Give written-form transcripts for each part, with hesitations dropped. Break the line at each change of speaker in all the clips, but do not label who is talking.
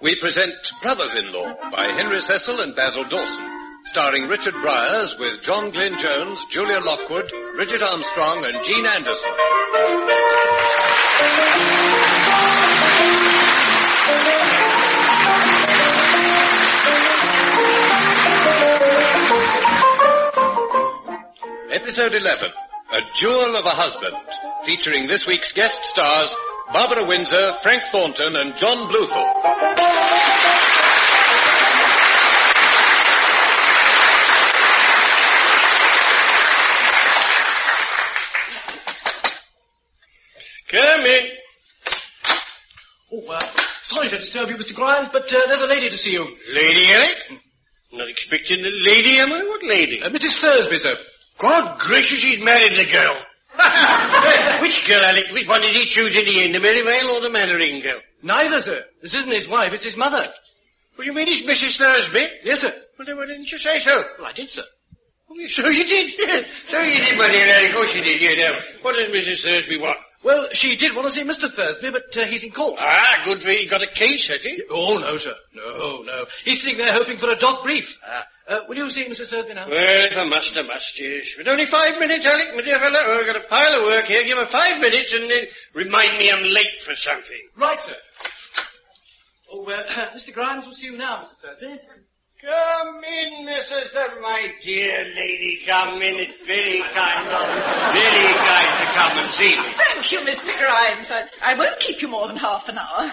we present Brothers-in-Law by Henry Cecil and Basil Dawson, starring Richard Bryars with John Glyn Jones, Julia Lockwood, Bridget Armstrong, and Jean Anderson. Episode 11, A Jewel of a Husband, featuring this week's guest stars, Barbara Windsor, Frank Thornton, and John Bluthal.
Come in.
Sorry to disturb you, Mr. Grimes, but there's a lady to see you.
Lady, Alec? Not expecting a lady, am I? What lady?
Mrs. Thursby, sir.
God gracious, he's married the girl. Which girl, Alec? Which one did he choose in the end, the Merivale or the Mannering girl?
Neither, sir. This isn't his wife, it's his mother.
What do you mean it's Mrs. Thursby?
Yes, sir.
Well, then why didn't you say so?
Well, I did, sir.
Oh, so you did, yes. So you did, my dear Alec. Of course you did, Now, what does Mrs. Thursby want?
Well, she did want to see Mr. Thursby, but he's in court.
Ah, good for you. He got a case, has he?
Oh, no, sir. No. He's sitting there hoping for a dock brief. Will you see Mrs. Thursby now?
Well, if I must, yes. But only 5 minutes, Alec, my dear fellow. Oh, I've got a pile of work here. Give her 5 minutes and then remind me I'm late for something.
Right, sir. Oh, Mr. Grimes will see you now, Mrs. Thursby.
Come in, Mrs. My dear lady, come in. It's very kind to come and see me.
Thank you, Mr. Grimes. I won't keep you more than half an hour.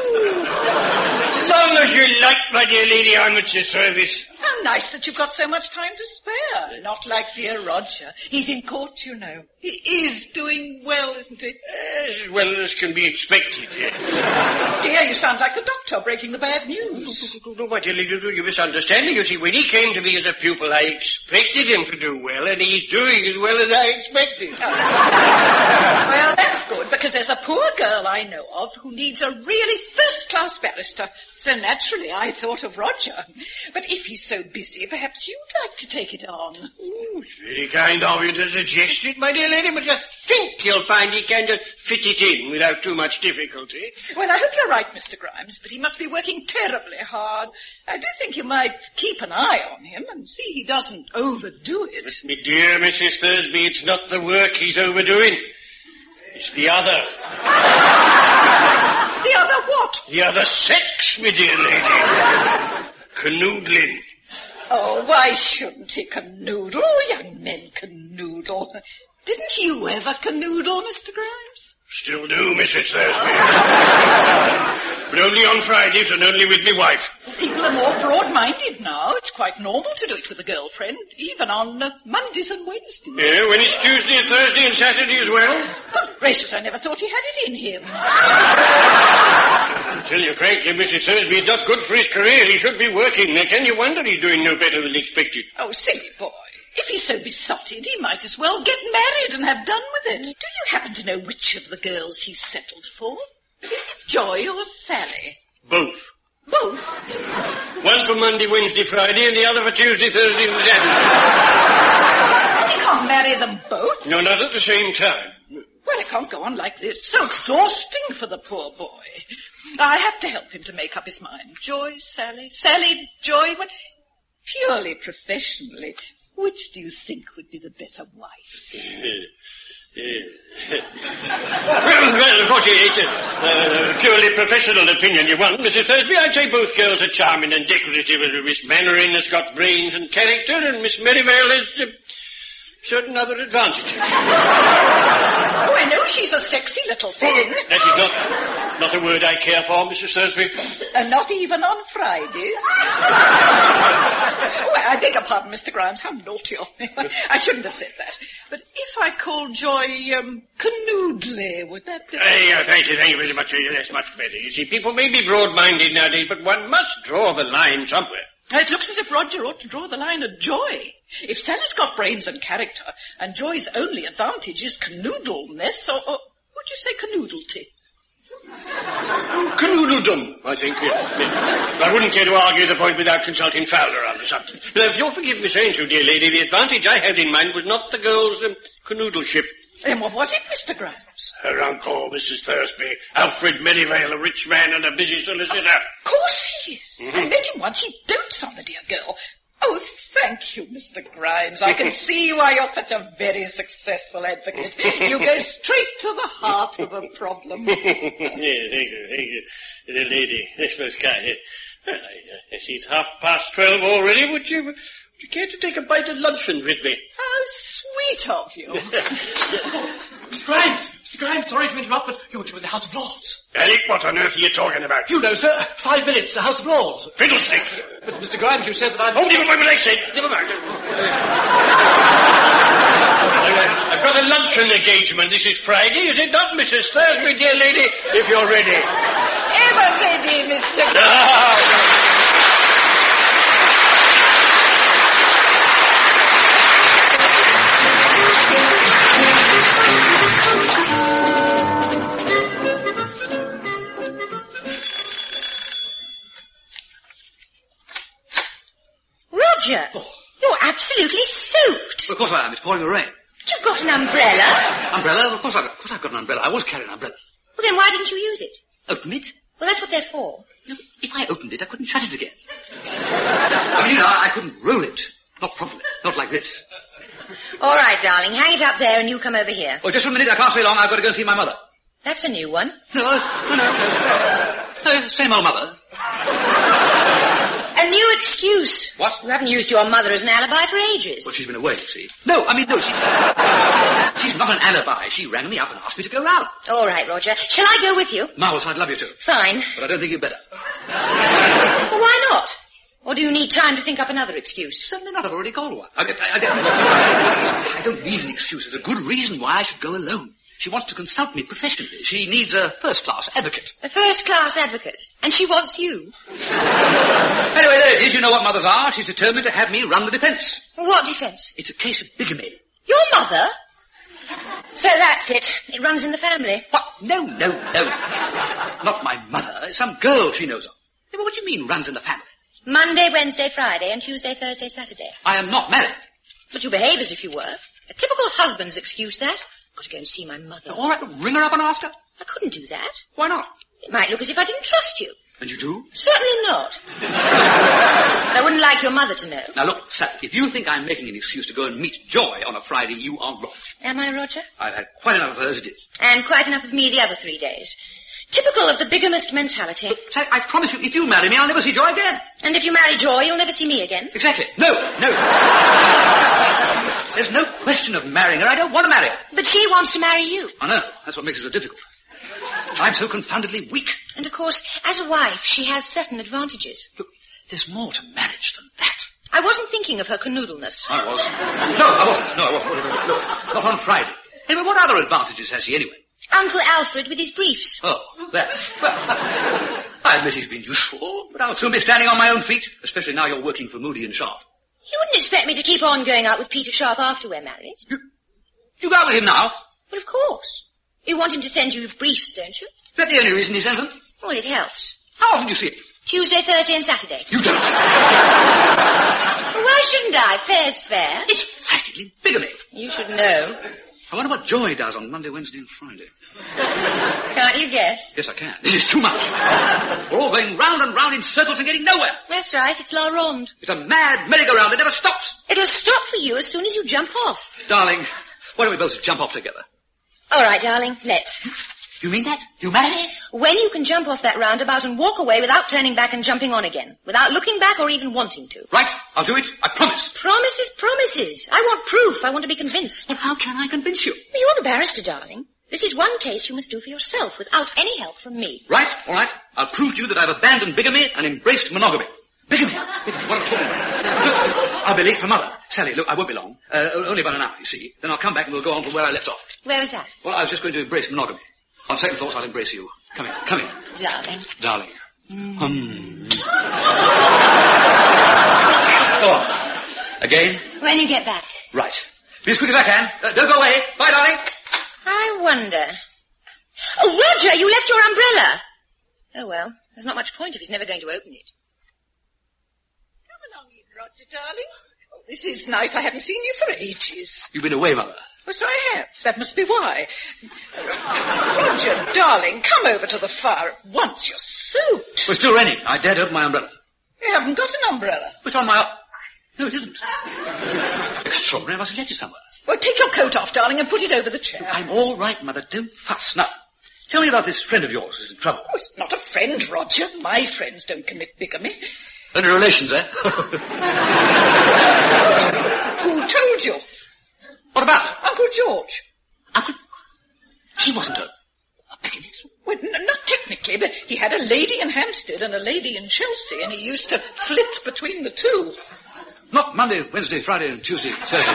Long as you like, my dear lady, I'm at your service.
How nice that you've got so much time to spare. Not like dear Roger. He's in court, you know. He is doing well, isn't he?
As well as can be expected, yes.
Dear, you sound like the doctor breaking the bad news.
No, my dear lady, you're misunderstanding. You see, when he came to me as a pupil, I expected him to do well, and he's doing as well as I expected.
Well, that's good, because there's a poor girl I know of who needs a really first-class barrister. So naturally, I thought of Roger. But if he's so busy, perhaps you'd like to take it on.
Oh, it's very kind of you to suggest it, my dear lady, but just think you'll find he can just fit it in without too much difficulty.
Well, I hope you're right, Mr. Grimes, but he must be working terribly hard. I do think you might keep an eye on him and see he doesn't overdo it.
But, my dear Mrs. Thursby, it's not the work he's overdoing. It's the other.
The other what?
The other sex, my dear lady. Canoodling.
Oh, why shouldn't he canoodle? Young men canoodle. Didn't you ever canoodle, Mr. Grimes?
Still do, Mrs. Thursby. But only on Fridays and only with my wife.
People are more broad-minded now. It's quite normal to do it with a girlfriend, even on Mondays and Wednesdays.
Yeah, when it's Tuesday, Thursday and Saturday as well.
Good gracious, I never thought he had it in him.
I tell you frankly, Mrs. Thursby, it's not good for his career. He should be working. Now, can you wonder he's doing no better than expected?
Oh, silly boy. If he's so besotted, he might as well get married and have done with it. Do you happen to know which of the girls he's settled for? Is it Joy or Sally?
Both.
Both?
One for Monday, Wednesday, Friday, and the other for Tuesday, Thursday, and Saturday.
You can't marry them both.
No, not at the same time.
Well, it can't go on like this. So exhausting for the poor boy. I have to help him to make up his mind. Joy, Sally, Sally, Joy. Well, purely professionally, which do you think would be the better wife?
Well, of course, it's a purely professional opinion you want, Mrs. Thursby. I'd say both girls are charming and decorative. Miss Mannering has got brains and character, and Miss Merivale has certain other advantages.
Oh, I know she's a sexy little thing.
That is not a word I care for, Mrs. Thursby.
Not even on Fridays? Well, I beg your pardon, Mr. Grimes. How naughty of me. I shouldn't have said that. But if I call Joy, canoodly, would that be...
Thank you very much. That's much better. You see, people may be broad-minded nowadays, but one must draw the line somewhere.
It looks as if Roger ought to draw the line at Joy. If Sally's got brains and character, and Joy's only advantage is canoodleness, or would you say canoodlety?
Canoodledom, I think. I wouldn't care to argue the point without consulting Fowler on the subject. But if you'll forgive me saying so, dear lady, the advantage I had in mind was not the girl's canoodleship,
And what was it, Mr. Grimes?
Her uncle, Mrs. Thursby, Alfred Merivale, a rich man and a busy solicitor.
Of course he is. I met him once. He dotes on the dear girl. Oh, thank you, Mr. Grimes. I can see why you're such a very successful advocate. You go straight to the heart of a problem.
Yes, thank you. The lady, that's most kind. Well, I see it's 12:30 already. Would you care to take a bite of luncheon with me?
How sweet of you.
Mr. Grimes, sorry to interrupt, but you're in the House of Lords.
Alec, what on earth are you talking about?
You know, sir, 5 minutes, the House of Lords.
Fiddlesticks!
But, Mr. Grimes, you said that I'd...
Oh, never mind what I said. Never mind. I've got a luncheon engagement. This is Friday, is it not, Mrs. Thursby, dear lady? If you're ready.
Ever ready, Mr. Grimes.
Roger, you're absolutely soaked.
Of course I am. It's pouring with rain.
You've got an umbrella.
Umbrella? Of course I've got an umbrella. I always carry an umbrella.
Well, then why didn't you use it?
Open it?
Well, that's what they're for.
No, if I opened it, I couldn't shut it again. I mean, I couldn't roll it. Not properly. Not like this.
All right, darling, hang it up there and you come over here.
Oh, just a minute. I can't stay long. I've got to go and see my mother.
That's a new one.
No. Same old mother.
A new excuse.
What?
You haven't used your mother as an alibi for ages.
Well, she's been away, you see. No, she's not an alibi. She rang me up and asked me to go round.
All right, Roger. Shall I go with you?
Marvellous, I'd love you to.
Fine.
But I don't think you'd better.
Well, why not? Or do you need time to think up another excuse?
Certainly not. I've already called one. I don't need an excuse. There's a good reason why I should go alone. She wants to consult me professionally. She needs a first-class advocate.
A first-class advocate? And she wants you?
Anyway, there it is. You know what mothers are. She's determined to have me run the defence.
What defence?
It's a case of bigamy.
Your mother? So that's it. It runs in the family.
What? No. Not my mother. It's some girl she knows of. Yeah, but what do you mean, runs in the family?
Monday, Wednesday, Friday, and Tuesday, Thursday, Saturday.
I am not married.
But you behave as if you were. A typical husband's excuse, that. Got to go and see my mother.
All right, ring her up and ask her.
I couldn't do that.
Why not?
It might look as if I didn't trust you.
And you do?
Certainly not. But I wouldn't like your mother to know.
Now look, Sally, if you think I'm making an excuse to go and meet Joy on a Friday, you are wrong.
Am I, Roger?
I've had quite enough of her as it is.
And quite enough of me the other 3 days. Typical of the bigamist mentality.
But, Sally, I promise you, if you marry me, I'll never see Joy again.
And if you marry Joy, you'll never see me again.
Exactly. No. There's no question of marrying her. I don't want to marry her.
But she wants to marry you.
I know. That's what makes it so difficult. I'm so confoundedly weak.
And of course, as a wife, she has certain advantages.
Look, there's more to marriage than that.
I wasn't thinking of her canoodleness.
I was. No, I wasn't. Look, not on Friday. Anyway, what other advantages has he anyway?
Uncle Alfred with his briefs.
Oh, that. Well, I admit he's been useful, but I'll soon be standing on my own feet, especially now you're working for Moody and Sharp.
You wouldn't expect me to keep on going out with Peter Sharp after we're married.
You go out with him now?
Well, of course. You want him to send you briefs, don't you?
Is that the only reason he sends them?
Well, it helps.
How often do you see him?
Tuesday, Thursday and Saturday.
You don't.
Well, why shouldn't I? Fair's fair.
It's practically bigamy.
You should know.
I wonder what Joy does on Monday, Wednesday and Friday.
Can't you guess?
Yes, I can. This is too much. We're all going round and round in circles and getting nowhere.
That's right, it's La Ronde.
It's a mad merry-go-round that never stops.
It'll stop for you as soon as you jump off.
Darling, why don't we both jump off together?
All right, darling, let's.
You mean that? You marry me?
When you can jump off that roundabout and walk away without turning back and jumping on again, without looking back or even wanting to.
Right, I'll do it. I promise.
Promises. I want proof. I want to be convinced.
But how can I convince you?
Well, you're the barrister, darling. This is one case you must do for yourself without any help from me.
Right, all right. I'll prove to you that I've abandoned bigamy and embraced monogamy. Bigamy, what I'm talking about. Look, I'll be late for Mother. Sally, look, I won't be long. Only about an hour, you see. Then I'll come back and we'll go on from where I left off.
Where was that?
Well, I was just going to embrace monogamy. On second thoughts, I'll embrace you. Come here.
Darling.
Go on. Again?
When you get back.
Right. Be as quick as I can. Don't go away. Bye, darling.
I wonder. Oh, Roger, you left your umbrella. Oh, well, there's not much point if he's never going to open it.
Come along in, Roger, darling. Oh, this is nice. I haven't seen you for ages.
You've been away, Mother.
Yes, I have. That must be why. Roger, darling, come over to the fire at once. You're soaked.
Well, it's still raining. I dared open my umbrella.
You haven't got an umbrella.
It's on my... No, it isn't. Extraordinary. I must have left it somewhere.
Well, take your coat off, darling, and put it over the chair.
I'm all right, Mother. Don't fuss. Now, tell me about this friend of yours who's in trouble.
Oh, it's not a friend, Roger. My friends don't commit bigamy.
Only relations, eh?
Who told you?
What about?
Uncle George.
Uncle... He wasn't a bigamist.
Well, not technically, but he had a lady in Hampstead and a lady in Chelsea, and he used to flit between the two.
Not Monday, Wednesday, Friday, and Tuesday, Thursday.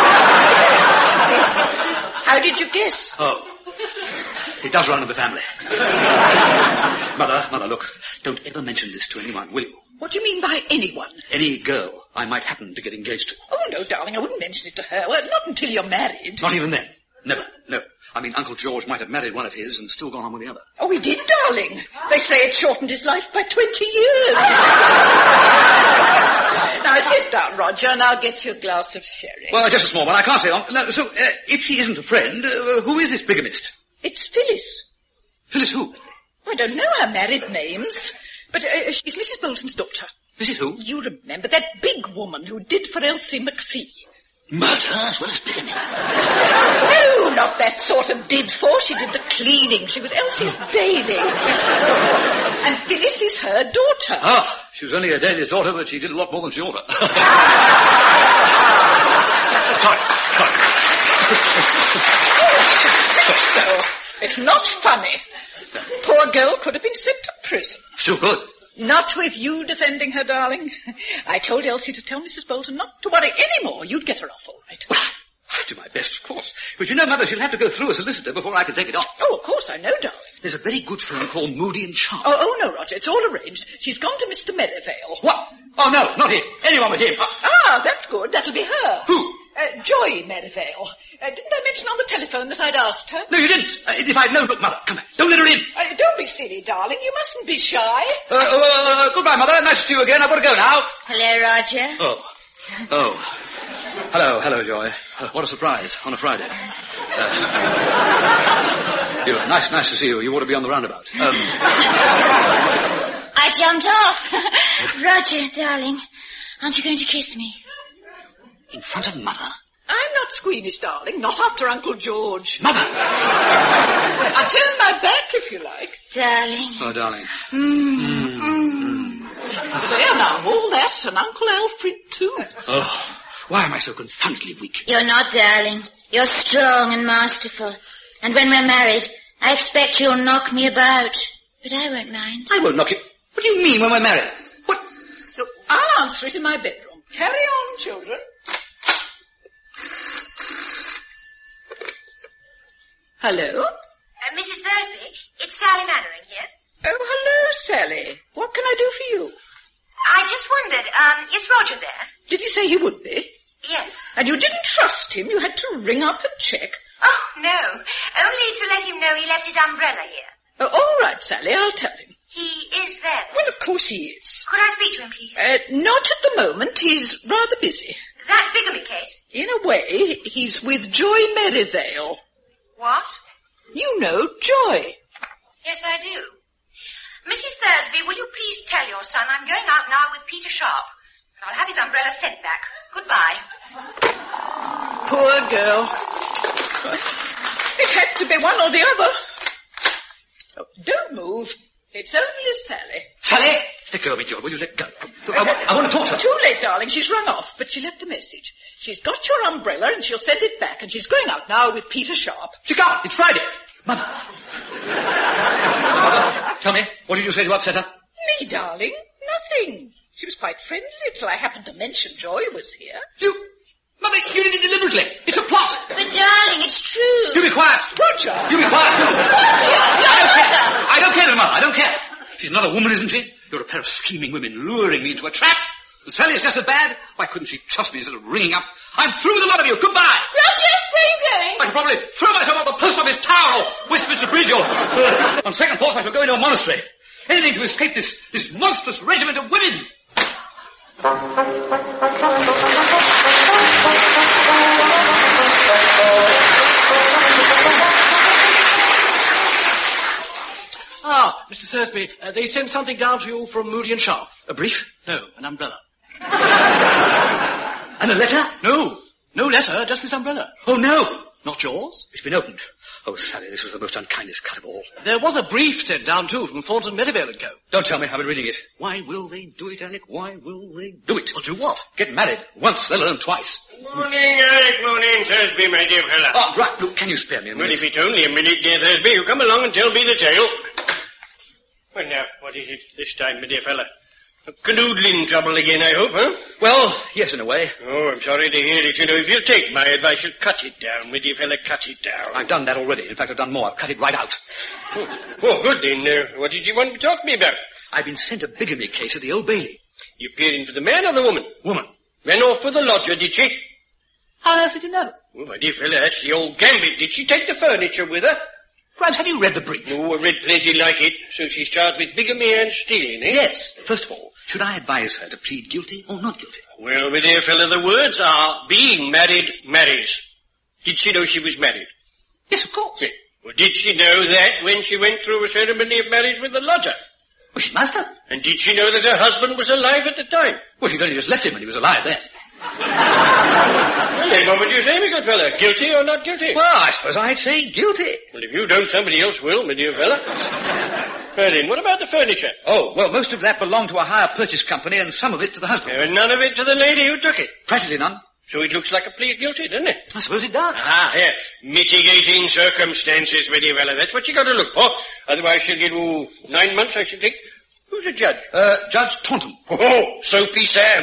How did you guess?
Oh. He does run in the family. Mother, look, don't ever mention this to anyone, will you?
What do you mean by anyone?
Any girl I might happen to get engaged to.
Oh, no, darling, I wouldn't mention it to her. Well, not until you're married.
Not even then. Never, no. I mean, Uncle George might have married one of his and still gone on with the other.
Oh, he did, darling. They say it shortened his life by 20 years. Now, sit down, Roger, and I'll get you a glass of sherry.
Well, just a small one. I can't stay on. No, so, if she isn't a friend, who is this bigamist?
It's Phyllis.
Phyllis who?
I don't know her married names, but she's Mrs. Bolton's daughter.
Mrs. who?
You remember that big woman who did for Elsie McPhee.
Murder as well as bigamy.
No, not that sort of did for. She did the cleaning. She was Elsie's daily. And Phyllis is her daughter.
Ah, she was only her daily's daughter, but she did a lot more than she ought to. Sorry.
So, it's not funny. Poor girl could have been sent to prison.
Still good.
Not with you defending her, darling. I told Elsie to tell Mrs. Bolton not to worry any more. You'd get her off all right.
Well, I'll do my best, of course. But you know, Mother, she'll have to go through a solicitor before I can take it off.
Oh, of course, I know, darling.
There's a very good firm called Moody and Sharp.
Oh, no, Roger, it's all arranged. She's gone to Mr. Merivale.
What? Oh, no, not him. Anyone but him.
Ah, that's good. That'll be her.
Who?
Joy Merivale. Didn't I mention on the telephone that I'd asked her?
No, you didn't. If I'd known, look, Mother, come here. Don't let her in.
Don't be silly, darling. You mustn't be shy.
Goodbye, Mother. Nice to see you again. I've got to go now.
Hello, Roger.
Oh. Hello, Joy. What a surprise on a Friday. Nice to see you. You ought to be on the roundabout.
I jumped off. Roger, darling, aren't you going to kiss me?
In front of Mother?
I'm not squeamish, darling. Not after Uncle George.
Mother!
I'll turn my back if you like.
Darling.
Oh, darling.
There now, all that, and Uncle Alfred too.
Oh, why am I so confoundedly weak?
You're not, darling. You're strong and masterful. And when we're married, I expect you'll knock me about. But I won't mind.
I won't knock you. What do you mean when we're married? What?
Look, I'll answer it in my bedroom. Carry on, children. Hello?
Mrs. Thursby, it's Sally Mannering here.
Oh, hello, Sally. What can I do for you?
I just wondered, is Roger there?
Did you say he would be?
Yes.
And you didn't trust him? You had to ring up and check?
Oh, no. Only to let him know he left his umbrella here.
Oh, all right, Sally, I'll tell him.
He is there.
Well, of course he is.
Could I speak to him, please?
Not at the moment. He's rather busy.
That bigamy case?
In a way, he's with Joy Merivale.
What?
You know Joy.
Yes, I do. Mrs. Thursby, will you please tell your son I'm going out now with Peter Sharp. And I'll have his umbrella sent back. Goodbye.
Poor girl. It had to be one or the other. Oh, don't move. It's only Sally.
Sally? Let go of me, Joy. Will you let go? I want to talk to her.
Too late, darling. She's rung off, but she left a message. She's got your umbrella and she'll send it back, and she's going out now with Peter Sharp.
She can't. It's Friday. Mother. Mother, tell me, what did you say to upset her?
Me, darling? Nothing. She was quite friendly till I happened to mention Joy was here.
Mother, you did it deliberately. It's a plot.
But, darling, it's true.
You be quiet.
Roger!
You be quiet, too.
Roger!
I don't care, Mother. I don't care. She's another woman, isn't she? You're a pair of scheming women luring me into a trap. And Sally is just as bad. Why couldn't she trust me instead of ringing up? I'm through with a lot of you. Goodbye.
Roger, where are you going?
I should probably throw myself off the post office tower or Westminster Bridge or... on second thought, I shall go into a monastery. Anything to escape this monstrous regiment of women.
Thursby, they sent something down to you from Moody and Sharp.
A brief?
No, an umbrella.
And a letter?
No. No letter, just this umbrella.
Oh, no.
Not yours?
It's been opened. Oh, Sally, this was the most unkindest cut of all.
There was a brief sent down, too, from Thornton Merivale & Co.
Don't tell me. I've been reading it. Why will they do it, Alec? Why will they do it?
Well, do what?
Get married. Once, let alone twice.
Morning, Alec. Morning, Thursby, my dear fella.
Oh, right. Look, can you spare me a minute?
Well, if it's only a minute, dear Thursby, you come along and tell me the tale. Well, now, what is it this time, my dear fella? A canoodling trouble again, I hope, huh?
Well, yes, in a way.
Oh, I'm sorry to hear it. You know, if you'll take my advice, you'll cut it down, my dear fella, cut it down.
I've done that already. In fact, I've done more. I've cut it right out.
Oh, good then. What did you want to talk to me about?
I've been sent a bigamy case at the Old Bailey.
You appearing for the man or the woman?
Woman.
Ran off with the lodger, did she?
How on earth did you know?
Oh, my dear fella, that's the old gambit. Did she take the furniture with her?
Grant, have you read the brief?
Oh, I read plenty like it. So she's charged with bigamy and stealing, eh?
Yes. First of all, should I advise her to plead guilty or not guilty?
Well, my dear fella, the words are, being married marries. Did she know she was married?
Yes, of course.
Yeah. Well, did she know that when she went through a ceremony of marriage with the lodger?
Well, she must have.
And did she know that her husband was alive at the time?
Well, she'd only just left him when he was alive then.
Well, then what would you say, my good fella? Guilty or not guilty?
Well, I suppose I'd say guilty.
Well, if you don't, somebody else will, my dear fella. Well, then, what about the furniture?
Oh, well, most of that belonged to a hire purchase company and some of it to the husband.
And none of it to the lady who took it.
Practically none.
So it looks like a plea of guilty, doesn't it?
I suppose it does.
Ah, yeah. Mitigating circumstances, my dear fella. That's what you got to look for. Otherwise she'll get, 9 months, I should think. Who's the judge?
Judge Taunton.
Oh, Soapy Sam.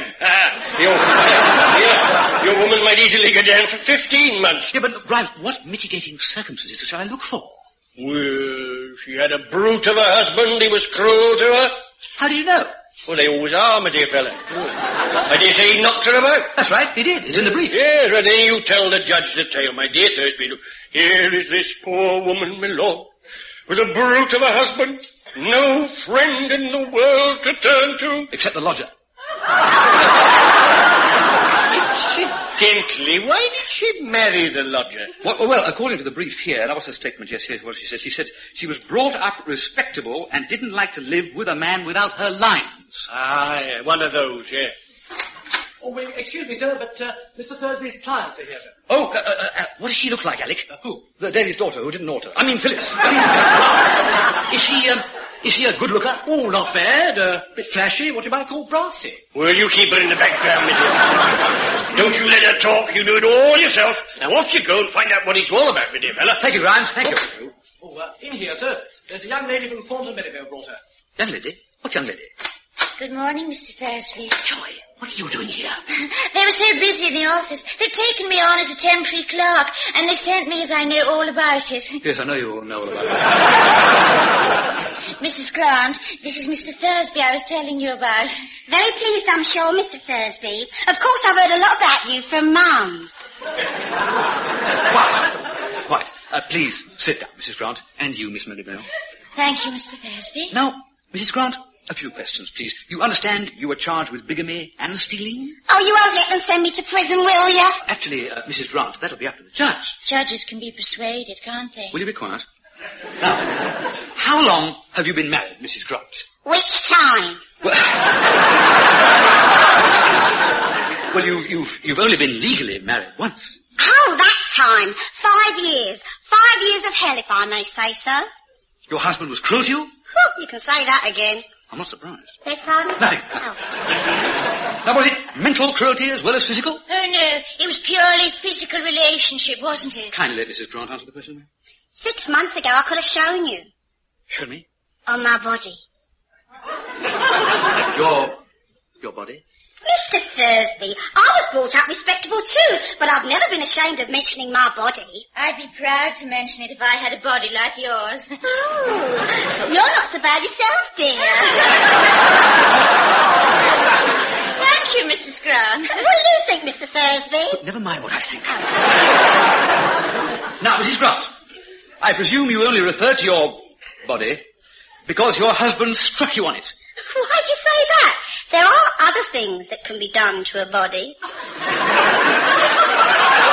Your woman might easily go down for 15 months.
Yeah, but, Brian, what mitigating circumstances shall I look for?
Well, she had a brute of a husband. He was cruel to her.
How do you know?
Well, they always are, my dear fella. I dare say he knocked her about.
That's right, he did. It's in the brief.
Yes, and then you tell the judge the tale, my dear Thursby. Look, here is this poor woman, my lord, with a brute of a husband, no friend in the world to turn to.
Except the lodger.
Incidentally, why did she marry the lodger?
Well, according to the brief here, now what's her statement? Yes, here's what she says. She said she was brought up respectable and didn't like to live with a man without her lines.
Ah, yeah, one of those, yeah.
Oh, well, excuse me, sir, but Mr. Thursby's clients are here, sir.
Oh, what does she look like, Alec?
Who?
The Daly's daughter who didn't alter. I mean, Phyllis. Is she a good looker?
Oh, not bad. A bit flashy, what you might call brassy.
Well, you keep her in the background, my dear. Don't you let her talk. You do it all yourself. Now off you go and find out what it's all about, my dear fella.
Thank you, Grimes. Thank you.
Oh, in here, sir. There's a young lady from Thornton Merivale brought her.
Young lady? What young lady?
Good morning, Mr. Thursby.
Joy, what are you doing here?
They were so busy in the office. They've taken me on as a temporary clerk, and they sent me as I know all about it.
Yes, I know you all know all about it.
Mrs. Grant, this is Mr. Thursby I was telling you about.
Very pleased, I'm sure, Mr. Thursby. Of course, I've heard a lot about you from Mum.
Quite. Please, sit down, Mrs. Grant. And you, Miss Merivale.
Thank you, Mr. Thursby.
Now, Mrs. Grant, a few questions, please. You understand you were charged with bigamy and stealing?
Oh, you won't let them send me to prison, will you?
Actually, Mrs. Grant, that'll be up to the judge.
Judges can be persuaded, can't they?
Will you be quiet? Now, how long have you been married, Mrs. Grant?
Which time?
Well, you've only been legally married once.
Oh, that time. 5 years. 5 years of hell, if I may say so.
Your husband was cruel to you?
You can say that again.
I'm not surprised.
Beg pardon?
Nothing.
Oh.
Now, was it mental cruelty as well as physical?
Oh, no. It was purely physical relationship, wasn't it?
Kindly let Mrs. Grant answer the question.
6 months ago, I could have shown you.
Show me.
On my body.
Your body?
Mr. Thursby, I was brought up respectable too, but I've never been ashamed of mentioning my body.
I'd be proud to mention it if I had a body like yours.
Oh, you're not so bad yourself, dear.
Thank you, Mrs. Grant.
What do you think, Mr. Thursby?
But never mind what I think. Now, Mrs. Grant, I presume you only refer to your body because your husband struck you on it.
Why'd you say that? There are other things that can be done to a body.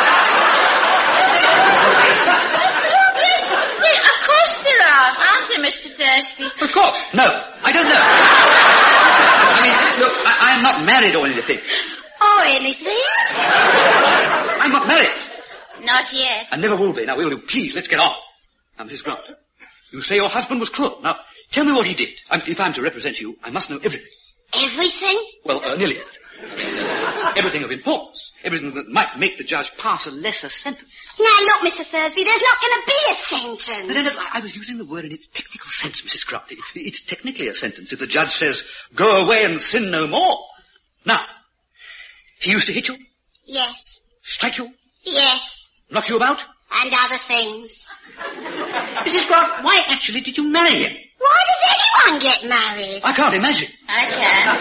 Yes, of course there are, aren't there, Mr. Thursby?
Of course. No, I don't know. I mean, look, I'm not married or anything.
Or anything?
I'm not married.
Not yet.
I never will be. Now, will you please, let's get on. Now, Mrs. Grant, you say your husband was cruel. Now, tell me what he did. If I'm to represent you, I must know everything.
Everything?
Well, nearly everything of importance. Everything that might make the judge pass a lesser sentence.
Now, look, Mr. Thursby, there's not going to be a sentence.
No, I was using the word in its technical sense, Mrs. Grant. It's technically a sentence if the judge says, go away and sin no more. Now, he used to hit you?
Yes.
Strike you?
Yes.
Knock you about?
And other things.
Mrs. Grant, why actually did you marry him?
Why does anyone get married?
I can't imagine.
I can.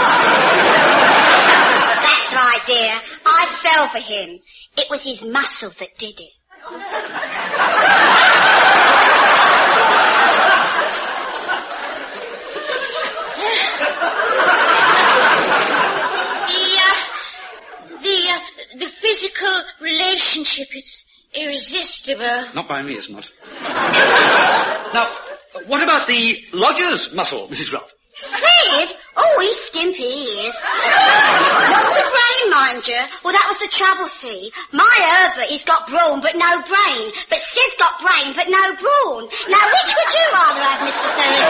That's right, dear. I fell for him. It was his muscle that did it.
The physical relationship, it's irresistible.
Not by me, it's not. Now, what about the lodger's muscle, Mrs. Grant?
Sid? Oh, he's skimpy, he is. Not the brain, mind you. Well, that was the trouble, see. My Herbert, he's got brawn but no brain. But Sid's got brain but no brawn. Now, which would you rather have, Mr.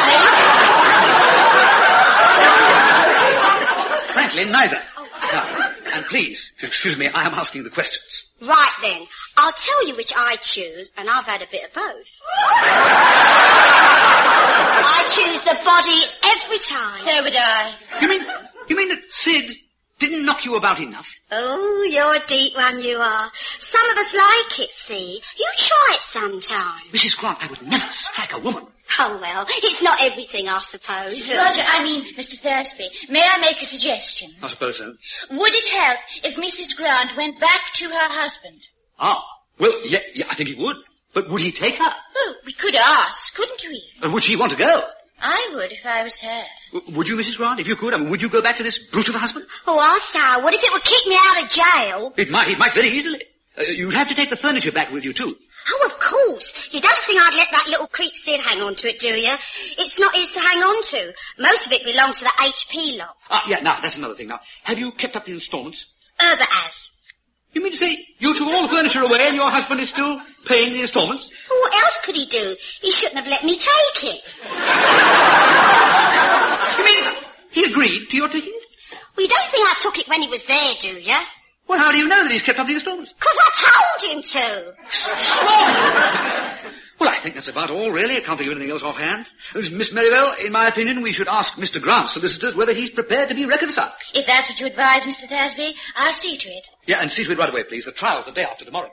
Thursby?
Frankly, neither. Now, and please, excuse me, I am asking the questions.
Right then. I'll tell you which I choose, and I've had a bit of both. I choose the body every time.
So would I.
You mean that Sid didn't knock you about enough?
Oh, you're a deep one, you are. Some of us like it, see. You try it sometime.
Mrs. Grant, I would never strike a woman.
Oh, well, it's not everything, I suppose.
Roger, Mr. Thursby, may I make a suggestion?
I suppose so.
Would it help if Mrs. Grant went back to her husband?
Ah, well, yeah, I think he would. But would he take her?
Well, we could ask, couldn't we?
Would she want to go?
I would if I was her.
Would you, Mrs. Grant, if you could? I mean, would you go back to this brute of a husband?
Oh, I say, what if it would kick me out of jail?
It might very easily. You'd have to take the furniture back with you, too.
Oh, of course. You don't think I'd let that little creep Sid hang on to it, do you? It's not his to hang on to. Most of it belongs to the HP lot.
Yeah, now, that's another thing. Now, have you kept up the installments?
Herbert has.
You mean to say you took all the furniture away and your husband is still paying the installments?
Well, what else could he do? He shouldn't have let me take it.
You mean he agreed to your taking it?
Well, you don't think I took it when he was there, do you?
Well, how do you know that he's kept up the installments?
'Cause I told him to.
Well, I think that's about all, really. I can't think of anything else offhand. Miss Merivale, in my opinion, we should ask Mr. Grant's solicitors whether he's prepared to be reconciled.
If that's what you advise, Mr. Thursby, I'll see to it.
Yeah, and see to it right away, please. The trial's the day after tomorrow.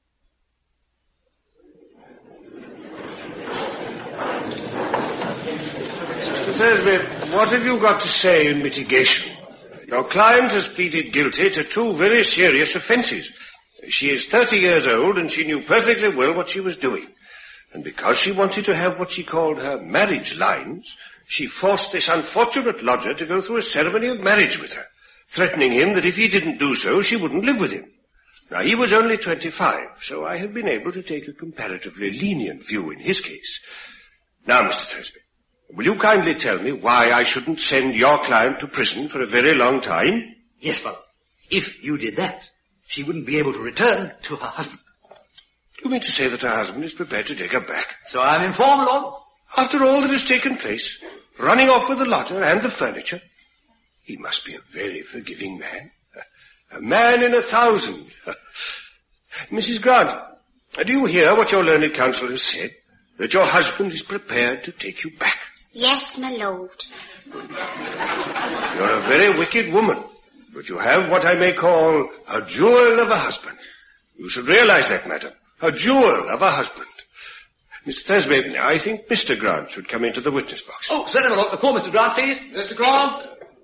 Mr. Thursby, what have you got to say in mitigation? Your client has pleaded guilty to two very serious offences. She is 30 years old and she knew perfectly well what she was doing. And because she wanted to have what she called her marriage lines, she forced this unfortunate lodger to go through a ceremony of marriage with her, threatening him that if he didn't do so, she wouldn't live with him. Now, he was only 25, so I have been able to take a comparatively lenient view in his case. Now, Mr. Thursby, will you kindly tell me why I shouldn't send your client to prison for a very long time?
Yes, father. If you did that, she wouldn't be able to return to her husband.
You mean to say that her husband is prepared to take her back?
So I'm informed, Lord.
After all that has taken place, running off with the lodger and the furniture, he must be a very forgiving man. A man in 1,000. Mrs. Grant, do you hear what your learned counsel has said? That your husband is prepared to take you back.
Yes, my lord.
You're a very wicked woman, but you have what I may call a jewel of a husband. You should realize that, madam. A jewel of a husband. Mr. Thursby, I think Mr. Grant should come into the witness box.
Oh, certainly, my lord. Call Mr. Grant, please. Mr. Grant.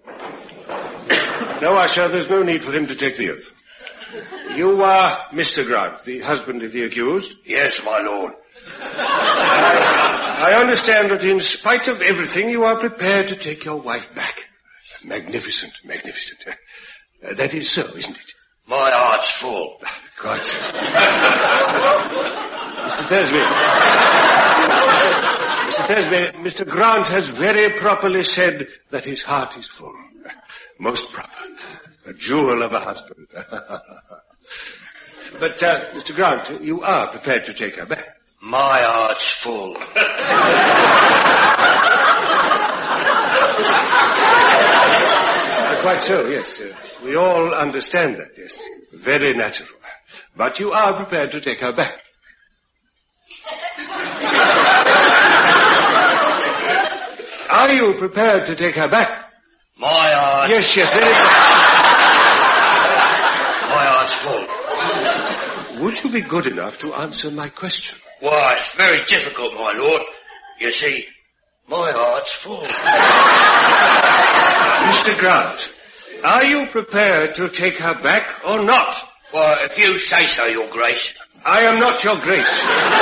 No, Usher, there's no need for him to take the oath. You are Mr. Grant, the husband of the accused?
Yes, my lord.
I understand that in spite of everything, you are prepared to take your wife back. Magnificent, magnificent. That is so, isn't it?
My heart's full.
Quite so. Mr. Thursby. Mr. Mr. Thursby, Mr. Grant has very properly said that his heart is full. Most proper. A jewel of a husband. But, Mr. Grant, you are prepared to take her back.
My heart's full.
Quite so, yes. We all understand that, yes. Very natural. But you are prepared to take her back. Are you prepared to take her back?
My heart...
Yes, very good.
My heart's full.
Would you be good enough to answer my question?
Why, it's very difficult, my lord. You see, my heart's full.
Mr. Grant, are you prepared to take her back or not?
Well, if you say so, Your Grace.
I am not Your Grace.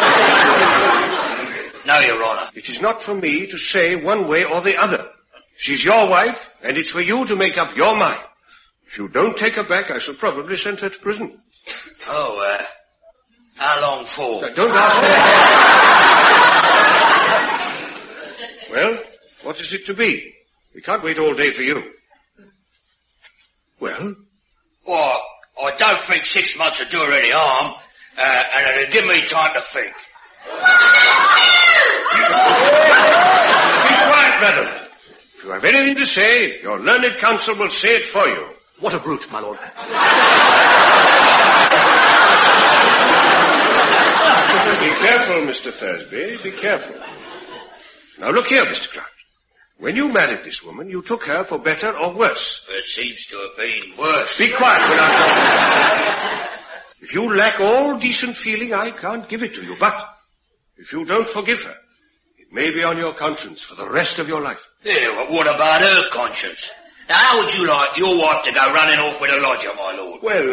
No, Your Honour.
It is not for me to say one way or the other. She's your wife, and it's for you to make up your mind. If you don't take her back, I shall probably send her to prison.
Oh, how long for?
Don't ask me. Well, what is it to be? We can't wait all day for you. Well?
Well, I don't think 6 months would do her any harm, and it'll give me time to think.
Be quiet, madam. If you have anything to say, your learned counsel will say it for you.
What a brute, my lord.
Be careful, Mr. Thursby, be careful. Now look here, Mr. Grant. When you married this woman, you took her for better or worse.
It seems to have been worse.
Be quiet when I'm talking. If you lack all decent feeling, I can't give it to you. But if you don't forgive her, it may be on your conscience for the rest of your life.
Yeah, well, what about her conscience? Now, how would you like your wife to go running off with a lodger, my lord?
Well,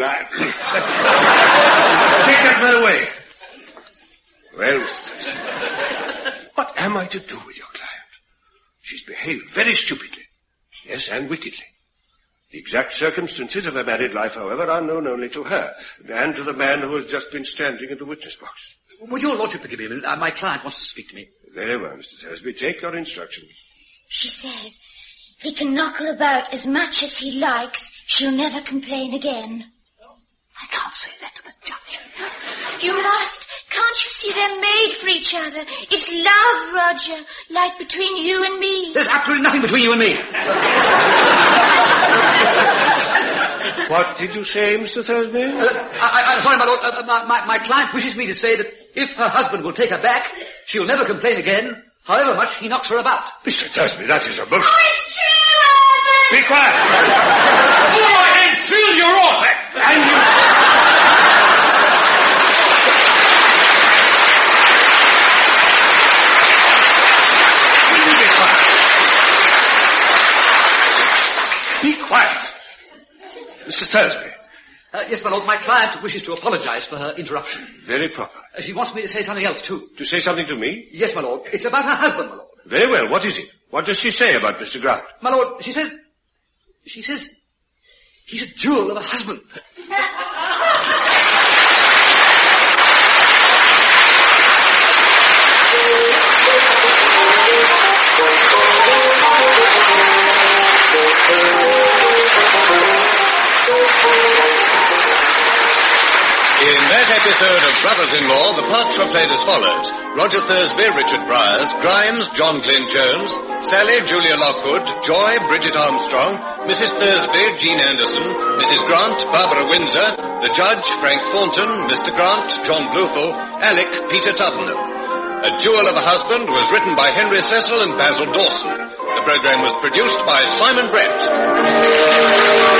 take that man away. Well, Mr. Thursby, what am I to do with your client? She's behaved very stupidly. Yes, and wickedly. The exact circumstances of her married life, however, are known only to her, and to the man who has just been standing in the witness box.
Would your lordship forgive me a minute? My client wants to speak to me.
Very well, Mr. Thursby. Take your instructions.
She says he can knock her about as much as he likes. She'll never complain again.
I can't say that to the judge.
You must. Can't you see they're made for each other? It's love, Roger, like between you and me.
There's absolutely nothing between you and me.
What did you say, Mr. Thursby?
Sorry, my lord. My client wishes me to say that if her husband will take her back, she'll never complain again, however much he knocks her about.
Mr. Thursby, that is a most...
Oh, it's true, Herbert!
Be quiet!
Go ahead, fill your off!
And you... Be quiet. Mr. Thursby.
Yes, my lord, my client wishes to apologize for her interruption.
Very proper.
She wants me to say something else, too.
To say something to me?
Yes, my lord. It's about her husband, my lord.
Very well. What is it? What does she say about Mr. Grant?
My lord, she says he's a jewel of a husband.
In that episode of Brothers-in-Law, the parts were played as follows. Roger Thursby, Richard Briers, Grimes, John Glyn Jones, Sally, Julia Lockwood, Joy, Bridget Armstrong, Mrs. Thursby, Jean Anderson, Mrs. Grant, Barbara Windsor, the Judge, Frank Thornton, Mr. Grant, John Bluthel, Alec, Peter Tubman. A Jewel of a Husband was written by Henry Cecil and Basil Dawson. The program was produced by Simon Brett.